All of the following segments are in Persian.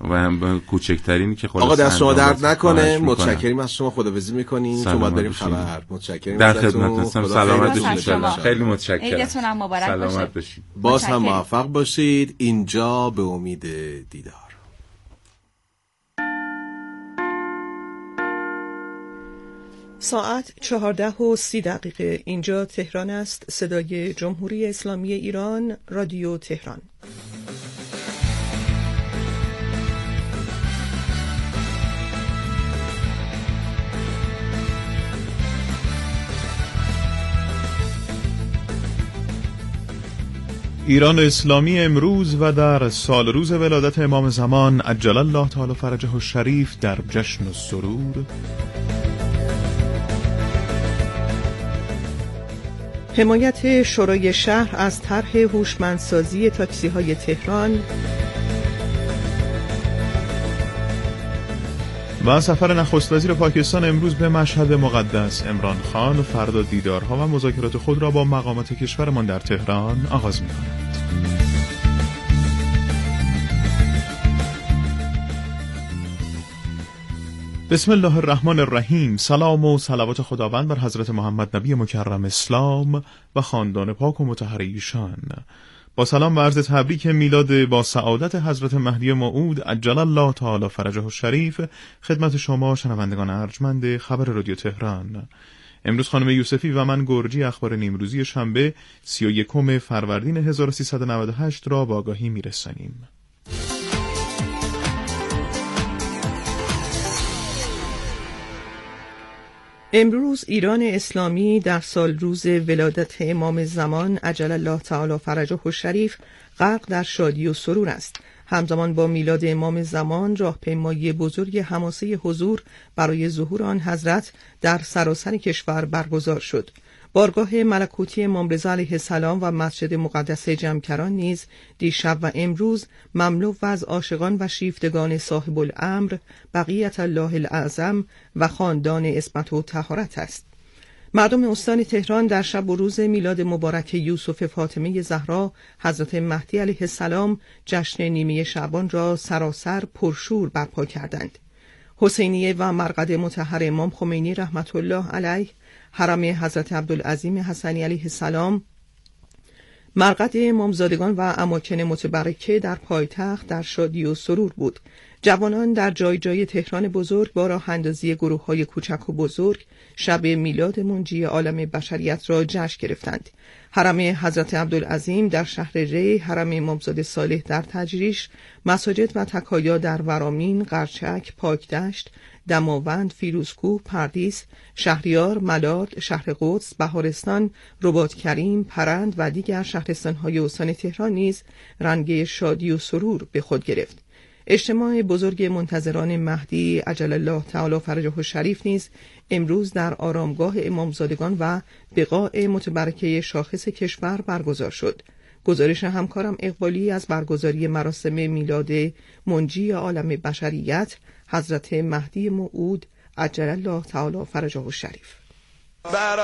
و هم کوچکترین که خلاص آقا دست شما درد نکنه. متشکریم از شما، خداحافظی میکنیم چون باید بریم خبر. متشکریم در خدمت هستم. سلامت باشید. خیلی متشکرم. عیدتون هم مبارک باشه. سلامت باشید. باز هم موفق باشید. اینجا به امید دیدار. ساعت 14:30 اینجا تهران است. صدای جمهوری اسلامی ایران، رادیو تهران. ایران اسلامی امروز و در سال روز ولادت امام زمان عجل الله تعالی فرجه الشریف در جشن و سرور. حمایت شورای شهر از طرح هوشمندسازی تاکسی‌های تهران و سفر نخست وزیر پاکستان امروز به مشهد مقدس عمران خان فردا دیدارها و مذاکرات خود را با مقامات کشورمان در تهران آغاز می‌کند. بسم الله الرحمن الرحیم. سلام و صلوات خداوند بر حضرت محمد نبی مکرم اسلام و خاندان پاک و مطهر ایشان. با سلام و عرض تبریک میلاد با سعادت حضرت مهدی موعود عجل الله تعالی فرجه الشریف خدمت شما شنوندگان ارجمند خبر رادیو تهران. امروز خانم یوسفی و من گرجی اخبار نیمروزی شنبه 31 فروردین 1398 را با آگاهی میرسانیم. امروز ایران اسلامی در سال روز ولادت امام زمان عجل الله تعالی فرجه الشریف غرق در شادی و سرور است. همزمان با میلاد امام زمان راهپیمایی بزرگ حماسه حضور برای ظهور آن حضرت در سراسر کشور برگزار شد. بارگاه ملکوتی امام رضا علیه السلام و مسجد مقدس جمکران نیز دیشب و امروز مملو از عاشقان و شیفتگان صاحب الامر بقیت الله الاعظم و خاندان عصمت و طهارت است. مردم استان تهران در شب و روز میلاد مبارک یوسف فاطمه زهرا حضرت مهدی علیه السلام جشن نیمه شعبان را سراسر پرشور برپا کردند. حسینیه و مرقد مطهر امام خمینی رحمت الله علیه، حرم حضرت عبدالعظیم حسنی علیه السلام، مرقد امامزادگان و اماکن متبرکه در پایتخت در شادی و سرور بود. جوانان در جای جای تهران بزرگ با راه اندازی گروه‌های کوچک و بزرگ شب میلاد منجی عالم بشریت را جشن گرفتند. حرم حضرت عبدالعظیم در شهر ری، حرم امامزاده صالح در تجریش، مساجد و تکایا در ورامین، قرچک، پاکدشت، دماوند، فیروزکوه، پردیس، شهریار، ملال، شهر قدس، بهارستان، رباط کریم، پرند و دیگر شهرستان‌های استان تهران نیز رنگ شادی و سرور به خود گرفت. اجتماع بزرگ منتظران مهدی عجل الله تعالی فرجه الشریف نیز امروز در آرامگاه امامزادگان و بقاع متبرکه شاخص کشور برگزار شد. گزارش همکارم اقبالی از برگزاری مراسم میلاد منجی عالم بشریت حضرت مهدی موعود عجل الله تعالی فرجه الشریف. بر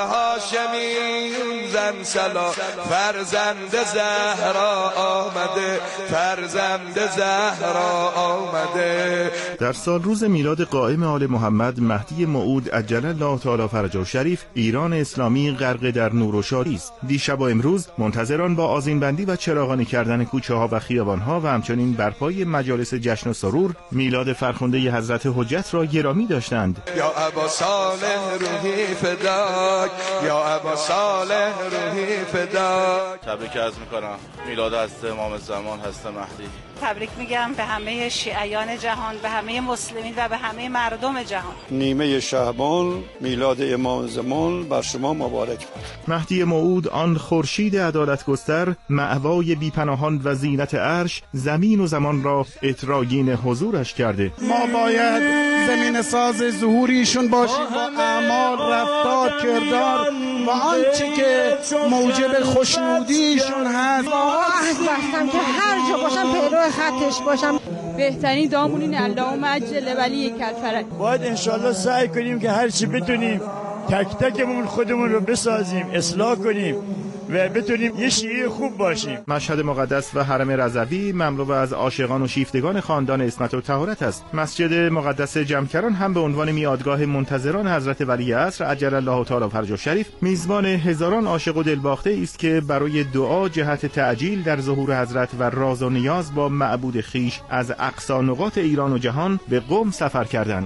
هاشمی زن سلام، فرزند زهرا آمده، فرزند زهرا آمده. در سال روز میلاد قائم آل محمد مهدی موعود عجل الله تعالی فرجه الشریف ایران اسلامی غرق در نور و شادی است. دیشب و امروز منتظران با آذینبندی و چراغانی کردن کوچه ها و خیابان ها و همچنین برپای مجالس جشن و سرور میلاد فرخنده حضرت حجت را گرامی داشتند. یا ابا صالح روحی فدا، یا ابا صالح روحی فدا. تبریک عرض میکنم میلاد حضرت امام زمان حضرت مهدی. تبریک میگم به همه شیعیان جهان، به همه مسلمین و به همه مردم جهان. نیمه شعبان میلاد امام زمان بر شما مبارک باد. مهدی موعود آن خورشید عدالت گستر، مأوای بی‌پناهان و زینت عرش، زمین و زمان را اطراگین حضورش کرده. ما باید زمین ساز ظهوریشون باشیم با اعمال، رفتار، کردار و آنچه که موجب خوشنودیشون هست. عهد بستم که هر جا باشم پیرو خطش باشم. بهترین دامون این اللهم عجل ولی کلفرک. باید انشالله سعی کنیم که هر چی بتونیم تک تکمون خودمون رو بسازیم، اصلاح کنیم، و بتونیم یه شیعه خوب باشیم. مشهد مقدس و حرم رضوی مملو از عاشقان و شیفتگان خاندان عصمت و طهارت است. مسجد مقدس جمکران هم به عنوان میادگاه منتظران حضرت ولی عصر عجل الله تعالی فرجه شریف میزبان هزاران عاشق و دلباخته است که برای دعا جهت تعجیل در ظهور حضرت و راز و نیاز با معبود خیش از اقصی نقاط ایران و جهان به قم سفر کردند.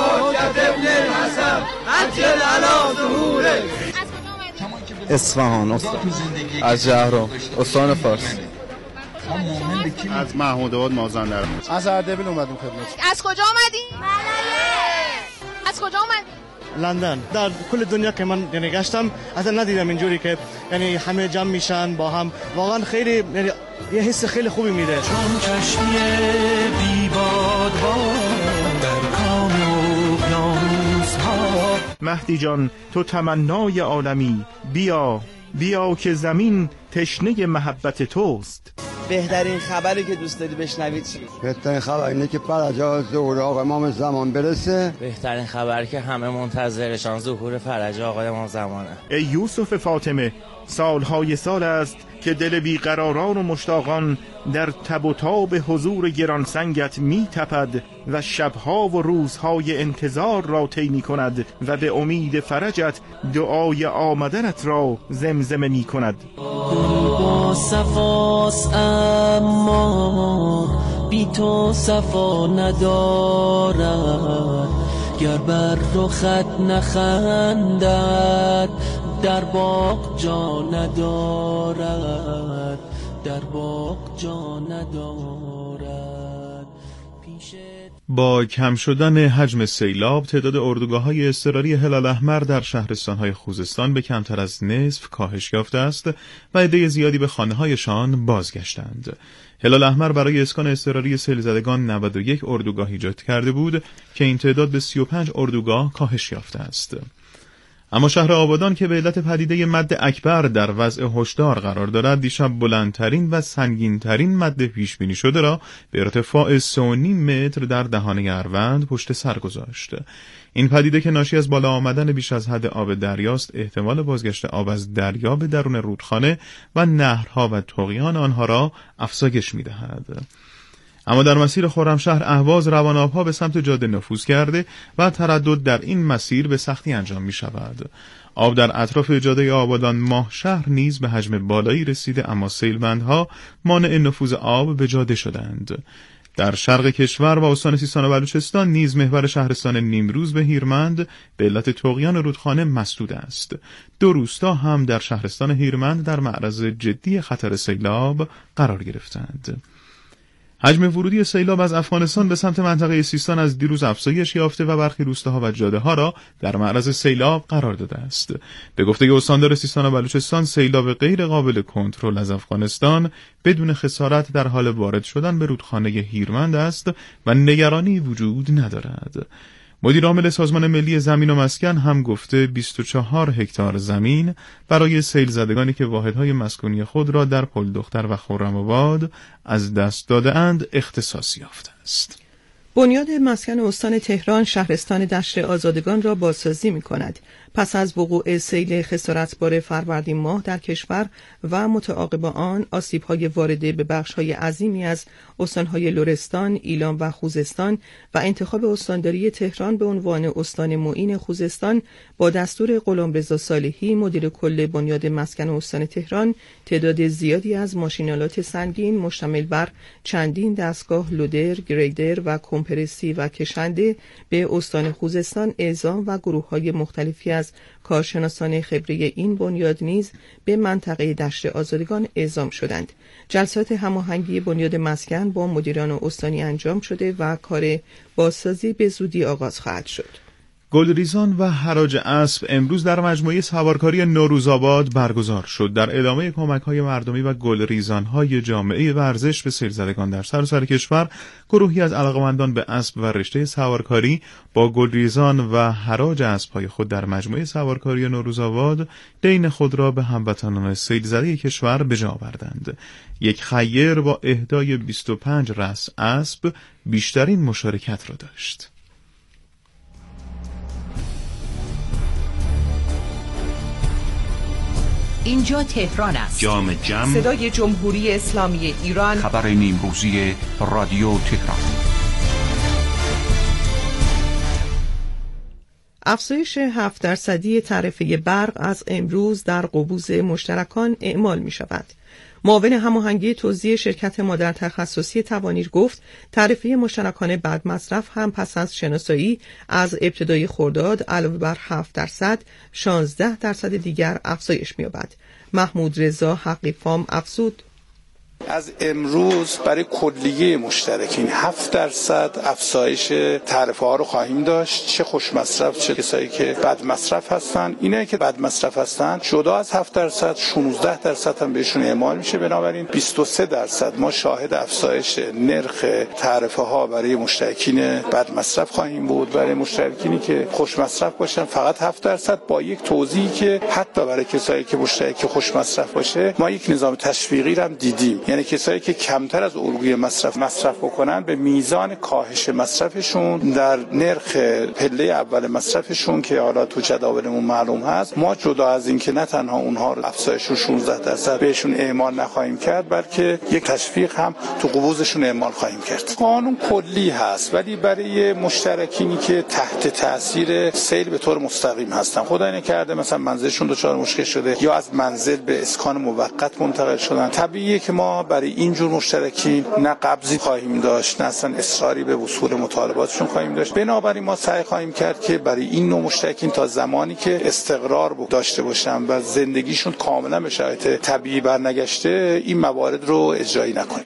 اصفهان از جهرم استان فارس. از محمود آباد مازندران. از اردبیل اومدیم خدمت. از کجا اومدی؟ از کجا اومدی؟ لندن. در کل دنیا که من یعنی گشتم اصلا ندیدم اینجوری که یعنی همه جمع میشن با هم. واقعا خیلی یعنی یه حس خیلی خوبی میده. چون کشتی بیباد در کام اقیانوس‌ها. مهدی جان تو تمنای عالمی، بیا که زمین تشنه محبت توست. بهترین خبری که دوست داری بشنوید چی؟ بهترین خبر اینه که فرج ظهور آقا امام زمان برسه. بهترین خبر که همه منتظرشان ظهور فرج آقا امام زمانه. ای یوسف فاطمه، سالهای سال است که دل بیقراران و مشتاقان در تب و تاب حضور گرانسنگت می تپد و شبها و روزهای انتظار را طی می کند و به امید فرجت دعای آمدنت را زمزمه می کند. با صفاست اما بی تو صفا ندارد، گر بر رخت نخندد در باغ جا ندارد، در باغ جا ندارد. با کم شدن حجم سیلاب تعداد اردوگاه‌های اضطراری هلال احمر در شهرستان‌های خوزستان به کمتر از نصف کاهش یافته است و عده زیادی به خانه‌هایشان بازگشتند. هلال احمر برای اسکان اضطراری سیل زدگان 91 اردوگاه ایجاد کرده بود که این تعداد به 35 اردوگاه کاهش یافته است. اما شهر آبادان که به علت پدیده مد اکبر در وضع هشدار قرار دارد، دیشب بلندترین و سنگینترین مد پیش بینی شده را به ارتفاع 3.5 متر در دهانه اروند پشت سر گذاشت. این پدیده که ناشی از بالا آمدن بیش از حد آب دریاست، احتمال بازگشت آب از دریا به درون رودخانه و نهرها و طغیان آنها را افزایش می‌دهد. اما در مسیر خرمشهر اهواز روان آبها به سمت جاده نفوذ کرده و تردد در این مسیر به سختی انجام می شود. آب در اطراف جاده آبادان ماه شهر نیز به حجم بالایی رسیده، اما سیلبندها مانع نفوذ آب به جاده شدند. در شرق کشور و استان سیستان و بلوچستان نیز محور شهرستان نیمروز به هیرمند به علت طغیان رودخانه مسدود است. 2 روستا هم در شهرستان هیرمند در معرض جدی خطر سیلاب قرار گرفتند. حجم ورودی سیلاب از افغانستان به سمت منطقه سیستان از دیروز افزایش یافته و برخی روستاها و جاده‌ها را در معرض سیلاب قرار داده است. به گفته استاندار سیستان و بلوچستان، سیلاب غیر قابل کنترل از افغانستان بدون خسارت در حال وارد شدن به رودخانه هیرمند است و نگرانی وجود ندارد. مدیر عامل سازمان ملی زمین و مسکن هم گفته 24 هکتار زمین برای سیل زدگانی که واحدهای مسکونی خود را در پل دختر و خرم‌آباد از دست داده اند اختصاص یافته است. بنیاد مسکن استان تهران شهرستان دشت آزادگان را بازسازی می‌کند. پس از وقوع سیل خسارتبار فروردین ماه در کشور و متعاقب آن آسیب‌های وارده به بخش‌های عظیمی از استان‌های لرستان، ایلام و خوزستان و انتخاب استانداری تهران به عنوان استان معین خوزستان با دستور غلامرضا صالحی مدیر کل بنیاد مسکن استان تهران، تعداد زیادی از ماشینالات سنگین مشتمل بر چندین دستگاه لودر، گریدر و کمپرسی و کشنده به استان خوزستان اعزام و گروه‌های مختلفی از کارشناسان خبره این بنیاد نیز به منطقه دشت آزادگان اعزام شدند. جلسات هماهنگی بنیاد مسکن با مدیران استانی انجام شده و کار بازسازی به زودی آغاز خواهد شد. گلریزان و حراج اسب امروز در مجموعه سوارکاری نوروزآباد برگزار شد. در ادامه کمک‌های مردمی و گلریزان‌های جامعه ورزش به سیلزدگان در سراسر کشور، گروهی از علاقه‌مندان به اسب و رشته سوارکاری با گلریزان و حراج اسب‌های خود در مجموعه سوارکاری نوروزآباد دین خود را به هموطنان سیلزده کشور به جا آوردند. یک خیر با اهدای 25 رأس اسب بیشترین مشارکت را داشت. اینجا تهران است. جام جم، صدای جمهوری اسلامی ایران، خبر نیمروزی رادیو تهران. افزایش 7% تعرفه برق از امروز در قبوز مشترکان اعمال می شود. معاون هماهنگی توزیع شرکت مادر تخصصی توانیر گفت تعرفه مشترکان بد مصرف هم پس از شناسایی از ابتدای خرداد علاوه بر 7% 16% دیگر افزایش می‌یابد. محمود رضا حقیفام افزود از امروز برای کلیه مشترکین 7% افزایش تعرفه ها رو خواهیم داشت، چه خوش مصرف چه کسایی که بد مصرف هستن. اینایی که بد مصرف هستن جدا از 7% 16% هم بهشون اعمال میشه. بنابراین 23% ما شاهد افزایش نرخ تعرفه ها برای مشترکین بد مصرف خواهیم بود. برای مشترکینی که خوش مصرف باشن فقط 7%، با یک توضیحی که حتی برای کسایی که مشترک خوش مصرف باشه ما یک نظام تشویقی رو هم دیدیم، یعنی کسایی که کمتر از الگوی مصرف بکنن به میزان کاهش مصرفشون در نرخ پله اول مصرفشون که حالا تو جداولمون معلوم هست، ما جدا از این که نه تنها اونها رو افزایش رو 16% بهشون اعمال نخواهیم کرد، بلکه یک تشویق هم تو قبوزشون اعمال خواهیم کرد. قانون کلی هست ولی برای مشترکینی که تحت تاثیر سیل به طور مستقیم هستن، خدای نکرده مثلا منزلشون دچار مشکل شده یا از منزل به اسکان موقت منتقل شدن، طبیعیه که ما برای اینجور مشترکین نه قبضی خواهیم داشت نه اصلا اصراری به وصول مطالباتشون خواهیم داشت. بنابراین ما سعی خواهیم کرد که برای این نوع مشترکین تا زمانی که استقرار داشته باشن و زندگیشون کاملا به شرایط طبیعی برنگشته این موارد رو اجرایی نکنیم.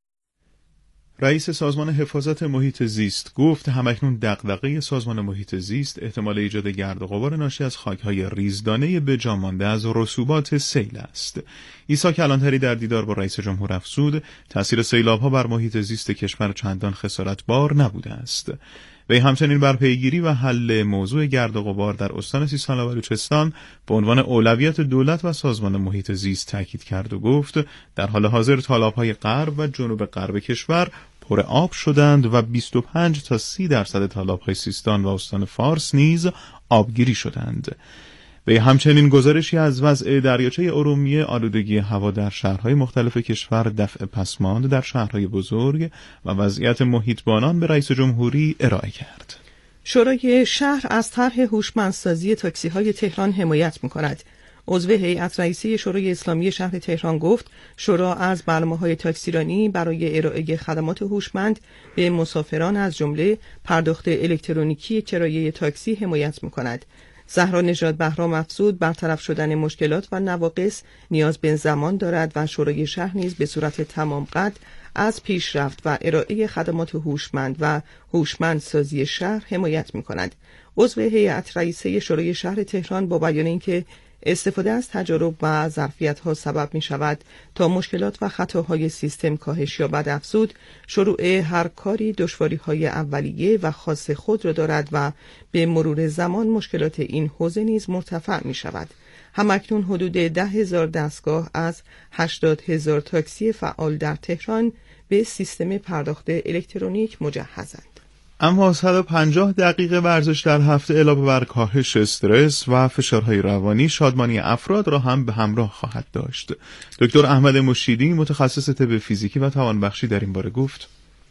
رئیس سازمان حفاظت محیط زیست گفت همکنون دغدغه سازمان محیط زیست احتمال ایجاد گرد و غبار ناشی از خاک‌های ریزدانه به جا مانده از رسوبات سیل است. عیسی کلانتری در دیدار با رئیس جمهور افزود تأثیر سیلاب‌ها بر محیط زیست کشور چندان خسارتبار نبوده است. وی همچنین بر پیگیری و حل موضوع گرد و غبار در استان سیستان و بلوچستان به عنوان اولویت دولت و سازمان محیط زیست تاکید کرد و گفت در حال حاضر تالاب‌های غرب و جنوب غرب کشور پر آب شدند و 25 تا 30% تالاب‌های سیستان و استان فارس نیز آبگیری شدند. وی همچنین گزارشی از وضع دریاچه ارومیه، آلودگی هوا در شهرهای مختلف کشور، دفع پسماند در شهرهای بزرگ و وضعیت محیطبانان به رئیس جمهوری ارائه کرد. شورای شهر از طرح هوشمندسازی تاکسی‌های تهران حمایت می‌کند. عضو هیئت رئیسه شورای اسلامی شهر تهران گفت شورا از برنامه‌های تاکسیرانی برای ارائه خدمات هوشمند به مسافران از جمله پرداخت الکترونیکی کرایه تاکسی حمایت می‌کند. زهرا نژاد بهرام افزود برطرف شدن مشکلات و نواقص نیاز به زمان دارد و شورای شهر نیز به صورت تمام قد از پیشرفت و ارائه خدمات هوشمند و هوشمندسازی شهر حمایت می‌کند. عضو هیئت رئیسه شورای شهر تهران با بیان اینکه استفاده از تجارب و ظرفیت‌ها سبب می‌شود تا مشکلات و خطاهای سیستم کاهش یابد افزود شروع هر کاری دشواری‌های اولیه و خاص خود را دارد و به مرور زمان مشکلات این حوزه نیز مرتفع می‌شود. همکنون حدود 10,000 دستگاه از 80,000 تاکسی فعال در تهران به سیستم پرداخت الکترونیک مجهزند. اما 150 دقیقه ورزش در هفته علاوه بر کاهش استرس و فشارهای روانی شادمانی افراد را هم به همراه خواهد داشت. دکتر احمد مشیدی متخصص طب فیزیکی و توانبخشی در این باره گفت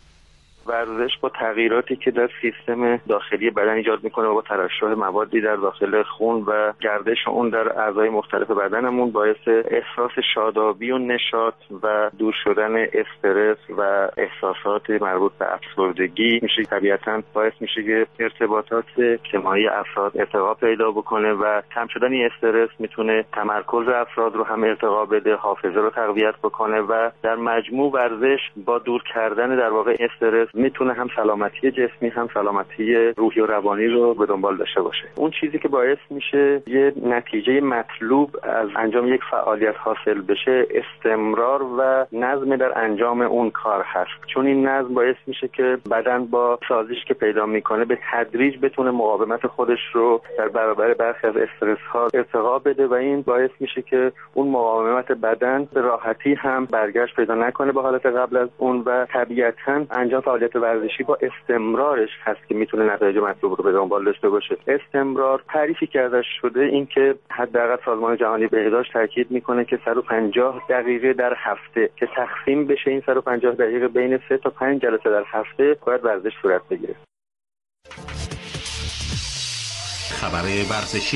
ورزش با تغییراتی که در سیستم داخلی بدن ایجاد میکنه و با ترشح موادی در داخل خون و گردش اون در اعضای مختلف بدنمون باعث احساس شادابی و نشاط و دور شدن استرس و احساسات مربوط به افسردگی میشه. طبیعتاً باعث میشه که ارتباطات اجتماعی افراد ارتقا پیدا بکنه و کم شدن استرس میتونه تمرکز افراد رو هم ارتقا بده، حافظه رو تقویت بکنه و در مجموع ورزش با دور کردن در واقع استرس میتونه هم سلامتی جسمی هم سلامتی روحی و روانی رو به دنبال داشته باشه. اون چیزی که باعث میشه یه نتیجه مطلوب از انجام یک فعالیت حاصل بشه استمرار و نظم در انجام اون کار هست، چون این نظم باعث میشه که بدن با سازش که پیدا میکنه به تدریج بتونه مقاومت خودش رو در برابر برخی از استرس ها ارتقا بده و این باعث میشه که اون مقاومت بدن به راحتی هم برگشت پیدا نکنه به حالت قبل از اون و طبیعتاً انجام فعالیت ورزشی با استمرارش هست که میتونه نتایج مطلوب رو به دنبال داشته باشه. استمرار تعریفی کرده شده این که حداقل سازمان جهانی بهداشت تاکید میکنه که 150 دقیقه در هفته که تقسیم بشه این 150 دقیقه بین 3 تا 5 جلسه در هفته باید ورزش صورت بگیره. خبر ورزشی.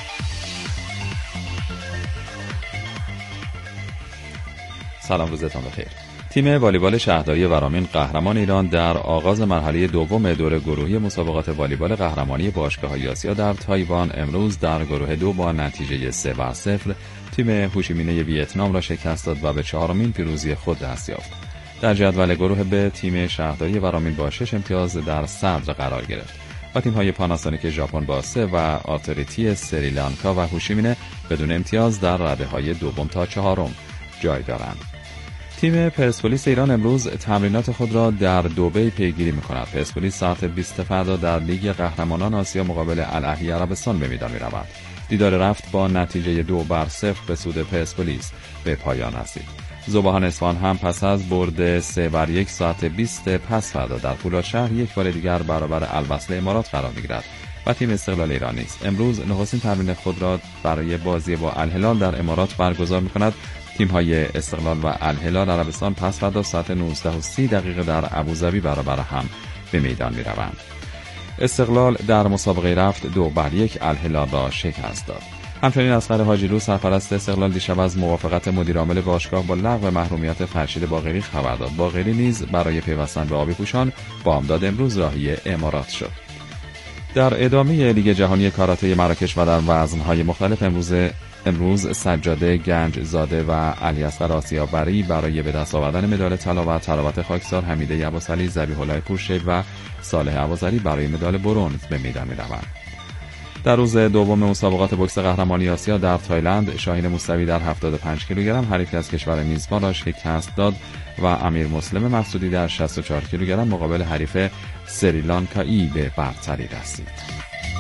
سلام، روزتان بخیر. تیم والیبال شهرداری ورامین قهرمان ایران در آغاز مرحله دوم دور گروهی مسابقات والیبال قهرمانی باشگاه‌های آسیا در تایوان امروز در گروه 2 با نتیجه 3-0 تیم هوشیمینه ویتنام را شکست داد و به 4مین پیروزی خود دست یافت. در جدول گروه ب تیم شهرداری ورامین با 6 امتیاز در صدر قرار گرفت و تیم‌های پاناسونیک ژاپن با 3 و آتوریتی سریلانکا و هوشیمینه بدون امتیاز در رده‌های دوم تا 4م جای دارند. تیم پرسپولیس ایران امروز تمرینات خود را در دبی پیگیری می‌کند. پرسپولیس ساعت 20 فردا در لیگ قهرمانان آسیا مقابل الاهلی عربستان به میدان می‌رود. دیدار رفت با نتیجه 2-0 به سود پرسپولیس به پایان رسید. ذوبان اصفهان هم پس از برد 3-1 ساعت 20 پس فردا در فولادشهر یک بار دیگر برابر الوصل امارات قرار می‌گیرد و تیم استقلال ایران نیز امروز نخستین تمرین خود را برای بازی با الهلال در امارات برگزار می‌کند. تیم‌های استقلال و الهلال عربستان پس فردا ساعت 19:30 در ابوظبی برابر هم به میدان می‌روند. استقلال در مسابقه رفت 2-1 الهلال را شکست داد. همچنین اصغر حاجیلو سرپرست استقلال دیشب از موافقت مدیرعامل باشگاه با لغو محرومیت فرشید باقری خبر داد. باقری نیز برای پیوستن به آبی پوشان بامداد امروز راهی امارات شد. در ادامه لیگ جهانی کاراته مراکش و در وزن‌های مختلف امروز سجاده گنجزاده و علیاصغر آسیابری برای به دست آوردن مدال طلا و تراوت خاکسار، حمیده ابوسعلی، ذبیح الله پورشید و صالح ابوذری برای مدال برنز به میدان می‌روند. در روز دوم مسابقات بوکس قهرمانی آسیا در تایلند، شاهین موسوی در 75 کیلوگرم حریفی از کشور میزبان را شکست داد و امیر مسلم مسعودی در 64 کیلوگرم مقابل حریف سریلانکایی به برتری رسید.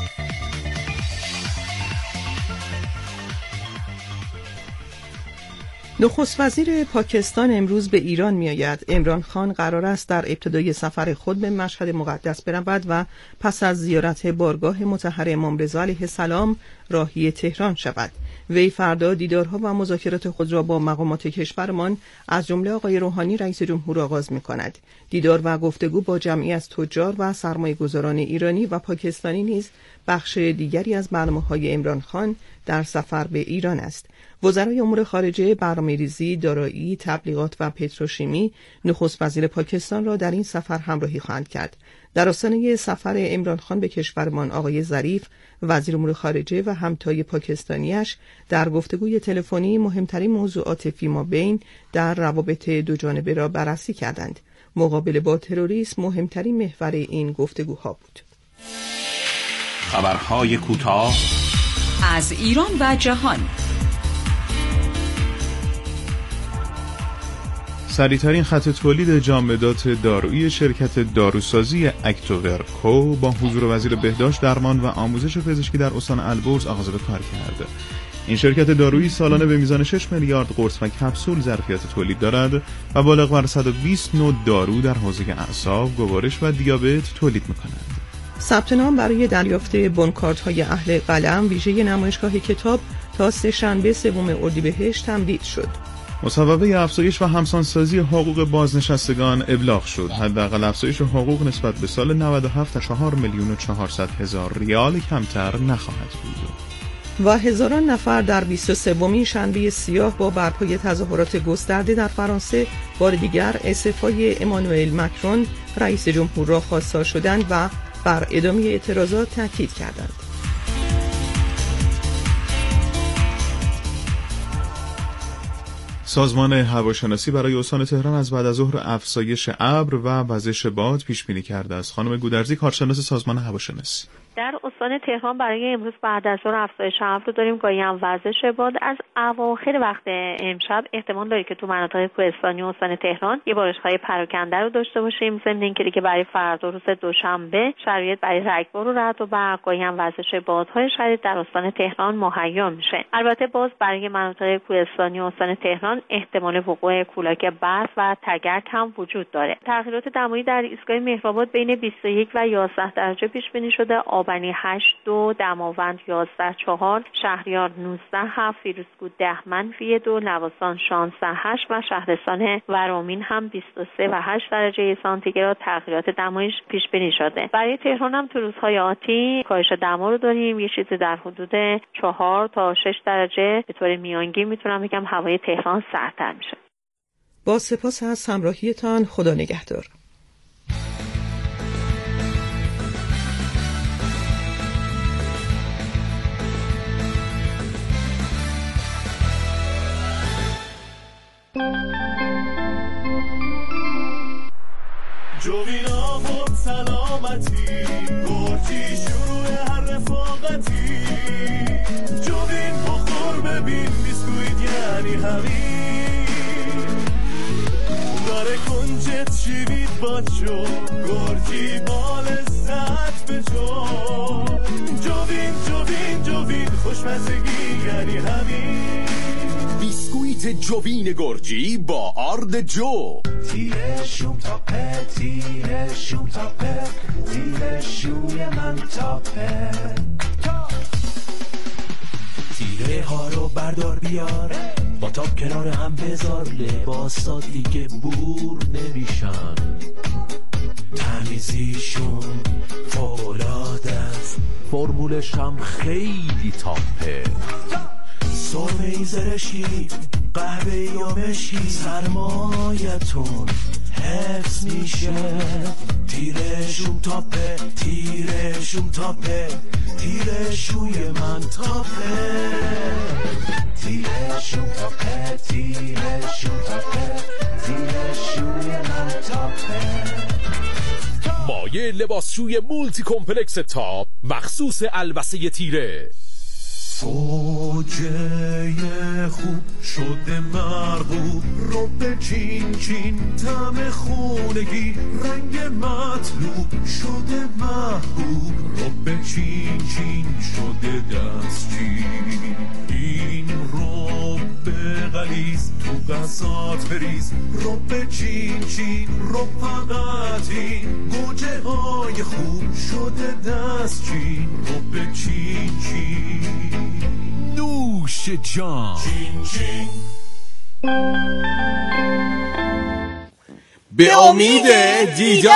نخست وزیر پاکستان امروز به ایران می‌آید. عمران خان قرار است در ابتدای سفر خود به مشهد مقدس برود و پس از زیارت بارگاه مطهر امام رضا علیه السلام راهی تهران شود. وی فردا دیدارها و مذاکرات خود را با مقامات کشورمان از جمله آقای روحانی رئیس جمهور آغاز می‌کند. دیدار و گفتگو با جمعی از تجار و سرمایه‌گذاران ایرانی و پاکستانی نیز بخش دیگری از برنامه‌های عمران خان در سفر به ایران است. وزرای امور خارجه، برنامه‌ریزی، دارایی، تبلیغات و پتروشیمی نخست وزیر پاکستان را در این سفر همراهی خواهند کرد. در آستانه سفر عمران خان به کشورمان آقای ظریف وزیر امور خارجه و همتای پاکستانیش در گفتگوی تلفنی مهمترین موضوعات فیمابین در روابط دو جانبه را بررسی کردند. مقابله با تروریسم مهمترین محور این گفتگوها بود. خبرهای کوتاه از ایران و جهان. سریع‌ترین خط تولید جامدات دارویی شرکت داروسازی اکتوورکو با حضور وزیر بهداشت، درمان و آموزش پزشکی در استان البرز آغاز به کار کرد. این شرکت دارویی سالانه به میزان 6 میلیارد قرص و کپسول ظرفیت تولید دارد و بالغ بر 120 نوع دارو در حوزه اعصاب، گوارش و دیابت تولید می‌کند. ثبت نام برای دریافت بنکارت‌های اهل قلم ویژه نمایشگاه کتاب تا سه‌شنبه 3 اردیبهشت تمدید شد. مصوبه افزایش و همسانسازی حقوق بازنشستگان ابلاغ شد. حداقل افزایش حقوق نسبت به سال 97 4,400,000 ریال کمتر نخواهد بود. و هزاران نفر در 23مین شنبه سیاه با برپای تظاهرات گسترده در فرانسه بار دیگر استعفای امانوئل مکرون رئیس جمهور را خواستار شدند و بر ادامه اعتراضات تاکید کردند. سازمان هواشناسی برای استان تهران از بعد از ظهر افزایش ابر و وزش باد پیش بینی کرده است. خانم گودرزی، کارشناس سازمان هواشناسی: در استان تهران برای امروز بعد از ظهر افزایش هوا رو داریم، گاهی هم وزش باد. از اواخر وقت امشب احتمال داره که تو مناطق کوهستانی استان تهران یه بارش‌های پراکنده رو داشته باشیم. ضمن اینکه دیگه برای فردا روز دوشنبه شرایط برای رگبار و رعد و برق، گاهی هم وزش بادهای شدید در استان تهران مهیا میشه. البته باز برای مناطق کوهستانی استان تهران احتمال وقوع کولاک برف و تگرگ هم وجود داره. تغییرات دمایی در ایستگاه مهرآباد بین 21 و 11 درجه پیش بینی شده. آبنی 8.2، دماوند 11.4، شهریار 19.7، فیروزکوه 10-2، لواسان 16.8 و شهرستان ورامین هم 23 و 8 درجه سانتیگراد تغییرات دمایش پیش بینی شده. برای تهران هم تو روزهای آتی کاهش دما رو داریم، یه چیزی در حدود 4 تا 6 درجه به طور میانگین میتونم بگم هوای تهران سردتر میشه. با سپاس از همراهیتان، خدا نگهدار. جوینا خود سلامتی، گرچی شروع هر رفاقتی. جوین بخور ببین بیسکویت یعنی همین، داره کنجت شیوید باچو، گرچی بال سط بچو. جوین جوین جوین خوشمزگی یعنی همین، بیسکویت جوین گرجی با آرد جو. تیره شوم تاپه، تیره شوم تاپه، تیره شوی من تاپه. تیره ها رو بردار بیار، با تاپ کنار هم بذار، لباسا دیگه بور نمیشن. تمیزیشون فوق‌العاده است، فرمولش هم خیلی تاپه. سرمه‌ای زرشی، قهوه‌ای یا مشکی، سرمایتون حفظ میشه. تیرشون تاپه، تیرشون تاپه، تیرشوی من تاپه. تیرشون تاپه، تیرشون تاپه، تیرشوی من تاپه. مایه لباسشوی مولتی کمپلکس تاپ مخصوص البسه تیره. زوجه خوب شده مرغوب، رب چین چین طعم خونگی، رنگ مطلوب شده محبوب، رب چین چین شده دستچین. این رب غلیظ تو غذات بریز، رب چین چین رب فقط این، گوجه های خوب شده دستچین، رب چین چین. نوش جان. چین چین. به امید دیدار.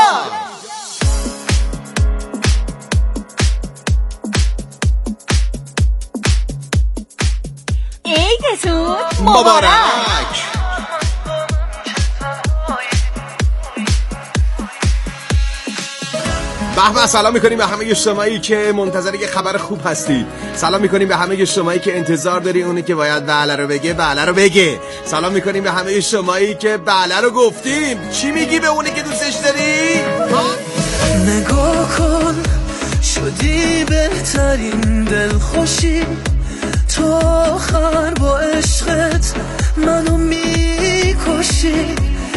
عیدتون مبارک. به سلام میکنیم به همه شمایی که منتظر یه خبر خوب هستید. سلام میکنیم به همه شمایی که انتظار داری اونی که باید بله رو بگه بله رو بگه. سلام میکنیم به همه شمایی که بله رو گفتیم. چی میگی به اونی که دوستش داری؟ نگاه کن شدی بهترین دلخوشی، تو آخر با عشقت منو میکشی.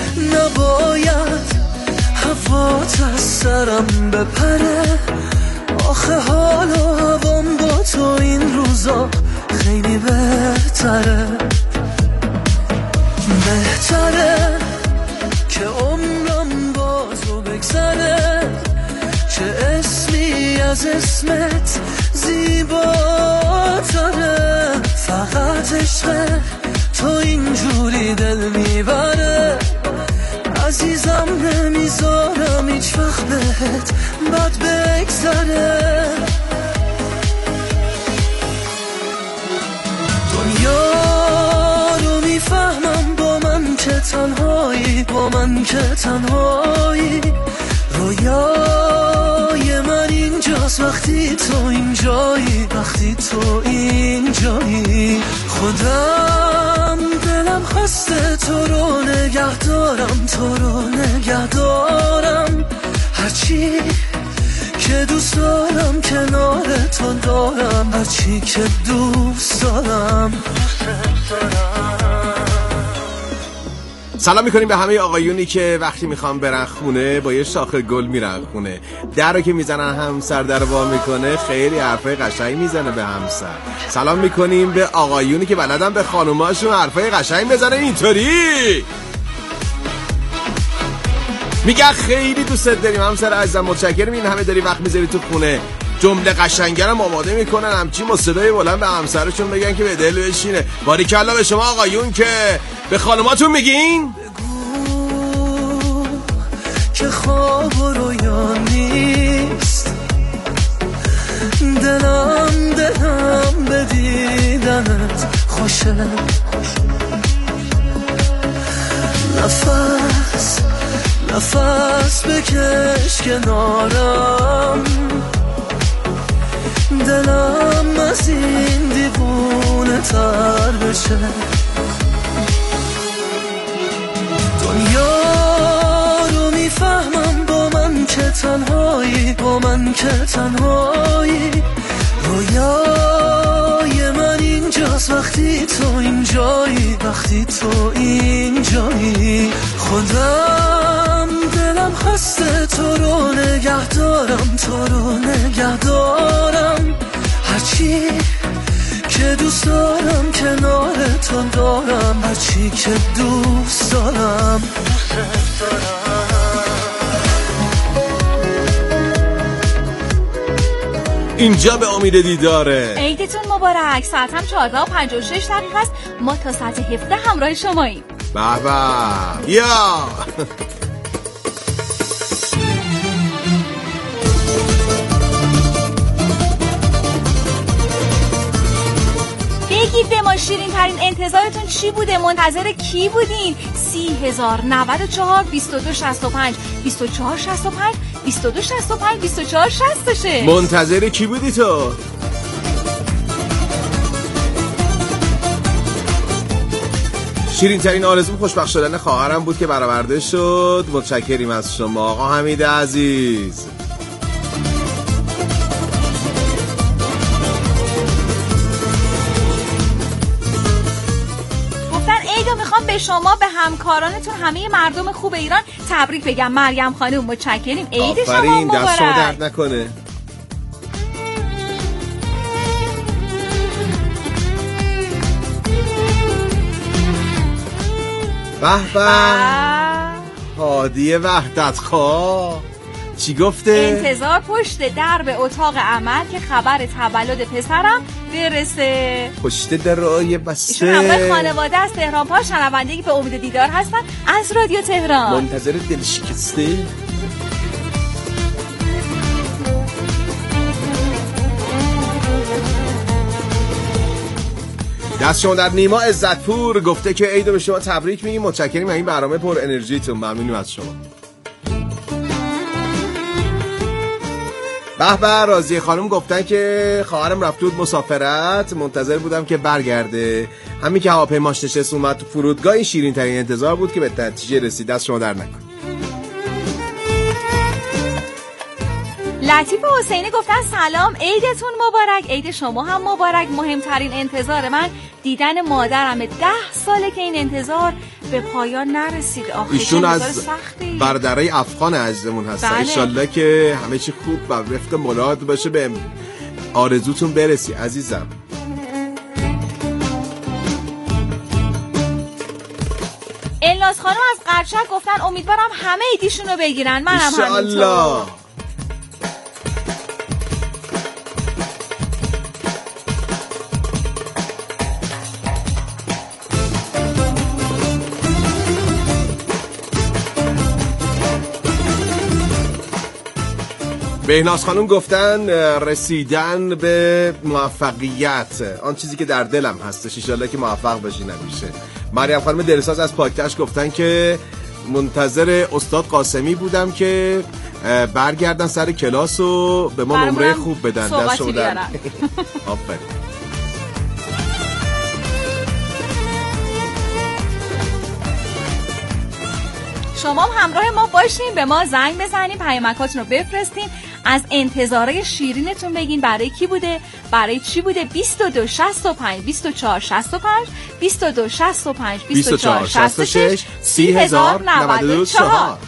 نباید هوات از سرم بپره، آخه حال و هوام با تو این روزا خیلی بهتره. بهتره که عمرم با تو بگذره، چه اسمی از اسمت زیباتره. فقط عشق تو اینجوری دل میبره، عزیزم نمیذارم هیچ وقت بهت بد بگذره. دنیا رو میفهمم با من که تنهایی، با من که تنهایی. رویای من اینجاست وقتی تو اینجایی، وقتی تو اینجایی. خودم دلم خواسته تو رو نگه دارم، تو رو نگه دارم. هرچی که دوست دارم کنارتون دارم هرچی که دوست دارم. سلام میکنیم به همه آقایونی که وقتی میخوام برن خونه با یه شاخه گل میرن خونه. در رو که میزنن همسر در وا میکنه خیلی حرفای قشنگ میزنه به همسر. سلام میکنیم به آقایونی که بلدن به خانوماشون حرفای قشنگ بزنه اینطوری میگن خیلی دوستت داریم همسر عزیزم، متشکرم این همه داری وقت میذاری تو خونه. جمله قشنگرم آماده میکنن همچین با صدای بلند به همسرشون بگن که به دل بشینه. باریکلا به شما آقایون که به خانوماتون میگین بگو که خواب و رویا نیست، دلم به دیدنت خوشه، نفس بکش کنارم، دلم از این دیوونه تر بشه. دنیا رو میفهمم با من که تنهایی، رویای من اینجاست وقتی تو اینجایی، خودم دلم خسته تو رو نگه دارم، هرچی که دوست دارم کنارتون دارم، هرچی که دوست دارم. اینجا به امید دیداره. عیدتون مبارک. ساعت هم 14:56 است. ما تا ساعت 17 همراه شماییم. به به یا بگید به ما شیرین ترین انتظارتون چی بوده؟ منتظر کی بودین؟ 30,094 2265 2465 2265 2466 منتظر کی بودی تو؟ شیرین ترین آرزوم خوشبخت شدن خواهرم بود که برآورده شد. متشکریم از شما آقا حمید عزیز. به شما، به همکارانتون، همه مردم خوب ایران تبریک بگم. مریم خانم متشکریم. عید شما مبارک. دست شما درد نکنه. به به هادی وحدتخواه چی گفته؟ انتظار پشت در به اتاق عمل که خبر تولد پسرم برسه. پشت درای بسته. ایشون همراه خانواده از تهران پا شنوندگی به امید دیدار هستن از رادیو تهران. منتظر دل شکسته. دست شما در. نیما عزتپور گفته که عیدو به شما تبریک میگیم. متشکریم این برنامه پر انرژیتون. ممنونیم از شما. به به راضیه خانم گفتن که خواهرم رفته بود مسافرت، منتظر بودم که برگرده. همین که هواپیماش نشست اومد تو فرودگاه، این شیرین ترین انتظار بود که به نتیجه رسید. دست شما در نکن. لطیف حسینی گفتن سلام، عیدتون مبارک. عید شما هم مبارک. مهمترین انتظار من دیدن مادرمه. 10 ساله که این انتظار به پایان نرسید. ایشون از برادرای افغان عزیزمون هستن. بله. انشالله که همه چی خوب و وفق مراد باشه، به آرزوتون برسی عزیزم. الناز خانم از قرچک گفتن امیدوارم همه ایدیشونو بگیرن. منم همینطور. بهناز خانم گفتن رسیدن به موفقیت آن چیزی که در دلم هستش، ان شاءالله که موفق بشین همیشه. مریم خانم درساز از پاکتش گفتن که منتظر استاد قاسمی بودم که برگردن سر کلاس و به ما نمره خوب بدن. دست شما در. آفرین. شما هم همراه ما باشین، به ما زنگ بزنین، پیامکاتون رو بفرستین، از انتظارهای شیرینتون بگین برای کی بوده، برای چی بوده. 22 65 24 65 22 65 24 66 30094.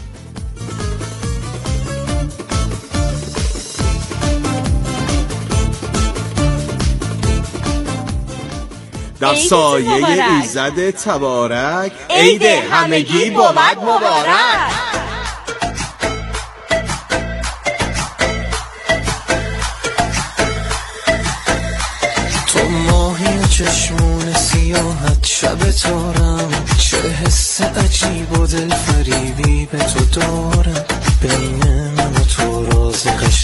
در سایه ایزد تبارک عید همگی بود مبارک. تو ماهی چشمون سیاحت شب تارم، چه حس عجیب و دل فریبی به تو دارم، بین من و تو راز